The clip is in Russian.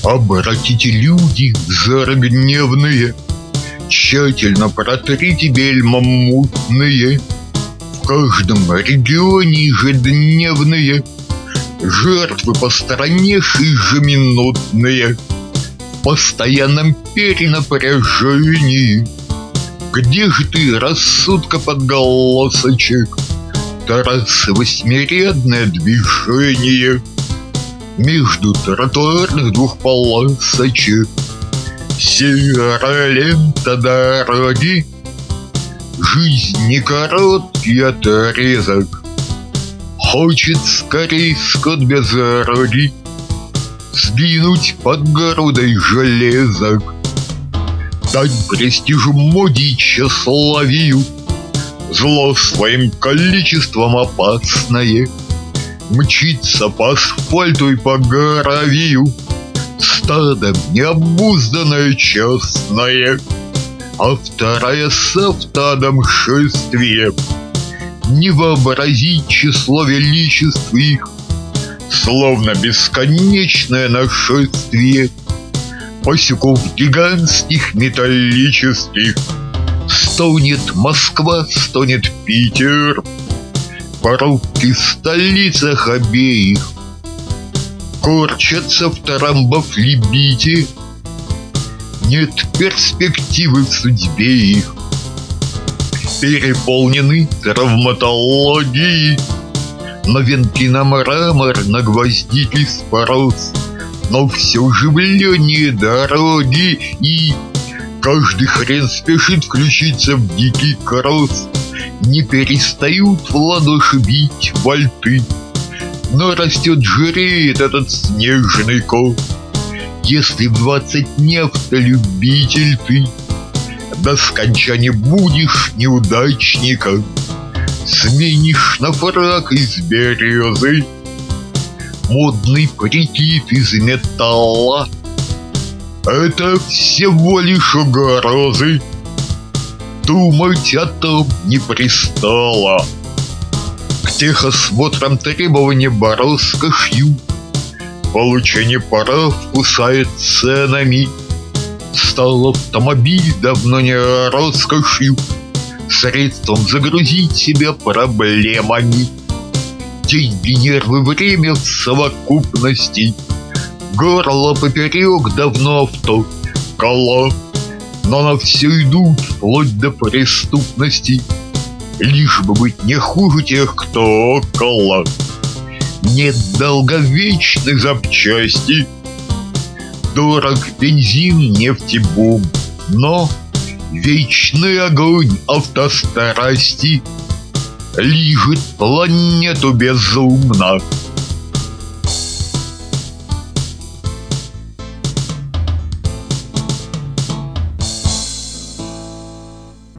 Обратите, люди, взоры гневные, тщательно протрите бельмом мутные. В каждом регионе ежедневные жертвы по стороне ежеминутные, в постоянном перенапряжении. Где же ты, рассудка подголосочек, Тарас, восьмирядное движение между тротуарных двухполосочек? Серая лента дороги, жизнь не короткий отрезок, хочет скорей скот безродий сгинуть под грудой железок. Дать престиж моде и тщеславию, зло своим количеством опасное мчится по асфальту и по гравию, стадом необузданное частное, а вторая с автодом шествие. Не вообразить число величеств их, словно бесконечное нашествие посеков гигантских металлических. Стонет Москва, стонет Питер, пробки в столицах обеих, корчатся в тромбофлебите, нет перспективы в судьбе их. Переполнены травматологией, на венки на мрамор, на гвоздики спрос, но все живление дороги, и каждый хрен спешит включиться в дикий кросс. Не перестают в ладоши бить вальты, но растет, жиреет этот снежный кот. Если в 20 дней автолюбитель ты, до скончания будешь неудачником, сменишь на фрак из березы модный прикид из металла. Это всего лишь угрозы, думать о том не пристало. К техосмотрам требования бороться шью, получение прав кусает ценами. Стал автомобиль давно не роскошью, средством загрузить себя проблемами. Деньги, нервы, время в совокупности, горло поперек давно авто кола, но на все идут вплоть до преступности, лишь бы быть не хуже тех, кто около. Нет долговечной запчасти, дорог бензин, нефтебум, но вечный огонь автострасти лижет планету безумно.